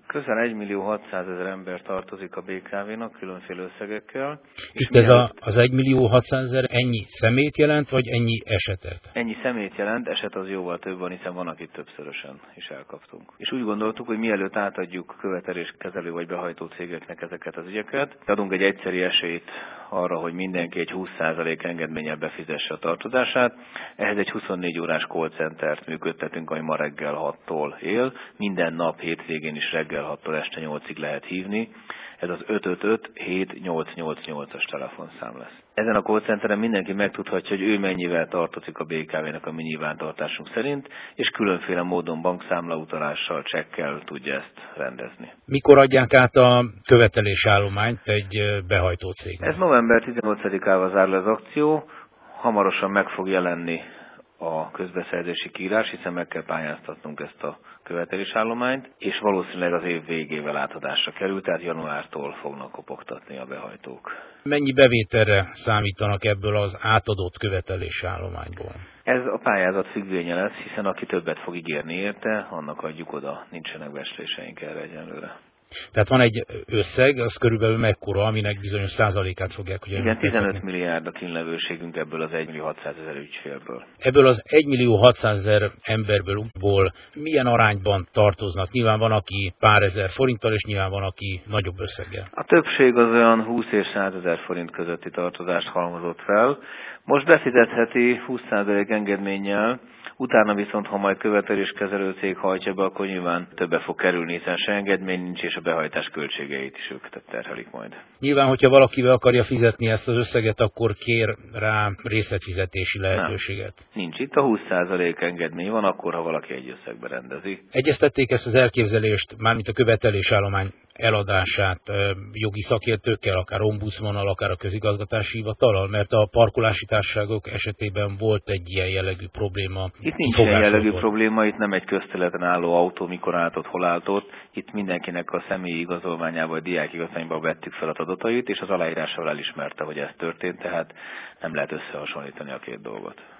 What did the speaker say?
Közel 1.600.000 ember tartozik a BKV-nak különféle összegekkel. Itt az 1.600.000 ennyi szemét jelent, vagy ennyi esetet? Ennyi szemét jelent, eset az jóval több van, hiszen van, akit többszörösen is elkaptunk. És úgy gondoltuk, hogy mielőtt átadjuk követeléskezelő vagy behajtó cégeknek ezeket az ügyeket, adunk egy egyszeri esélyt arra, hogy mindenki egy 20% engedménnyel befizesse a tartozását. Ehhez egy 24 órás call centert működtetünk, ami ma reggel 6-tól él. Minden nap hétvégén is reggel 6-tól este 8-ig lehet hívni. Ez az 555-7888-as telefonszám lesz. Ezen a call centeren mindenki megtudhatja, hogy ő mennyivel tartozik a BKV-nek a mi nyilvántartásunk szerint, és különféle módon bankszámlautalással, csekkel tudja ezt rendezni. Mikor adják át a követelésállományt egy behajtó cégnek? Ez november 18-ával zárul az akció, hamarosan meg fog jelenni a közbeszerzési kiírás, hiszen meg kell pályáztatnunk ezt a követelésállományt, és valószínűleg az év végével átadásra kerül, tehát januártól fognak kopogtatni a behajtók. Mennyi bevételre számítanak ebből az átadott követelésállományból? Ez a pályázat függvénye lesz, hiszen aki többet fog ígérni érte, annak adjuk oda, nincsenek becsléseink erre egyenlőre. Tehát van egy összeg, az körülbelül mekkora, aminek bizonyos százalékát fogják, hogy... Igen, 15 milliárd a kínlevőségünk ebből az 1.600.000 ügyfélből. Ebből az 1.600.000 emberből milyen arányban tartoznak? Nyilván van, aki pár ezer forinttal, és nyilván van, aki nagyobb összeggel. A többség az olyan 20 és 100 000 forint közötti tartozást halmozott fel. Most befizetheti 20% engedménnyel, utána viszont, ha majd követeléskezelő cég hajtja be, akkor nyilván többe fog kerülni, hiszen se engedmény nincs, és a behajtás költségeit is ők terhelik majd. Nyilván, hogyha valakivel akarja fizetni ezt az összeget, akkor kér rá részletfizetési lehetőséget. Nem, nincs. Itt a 20% engedmény van, akkor, ha valaki egy összegbe rendezi. Egyeztették ezt az elképzelést, mármint a követelésállomány eladását jogi szakértőkkel, akár ombudsmannal, akár a közigazgatási hivatallal, mert a parkolási társaságok esetében volt egy ilyen jellegű probléma. Itt nincs ilyen jellegű probléma, itt nem egy közterületen álló autó, mikor álltott, hol álltott. Itt mindenkinek a személyi igazolványába, vagy diákigazolványba vettük fel az adatait, és az aláírásával elismerte, hogy ez történt, tehát nem lehet összehasonlítani a két dolgot.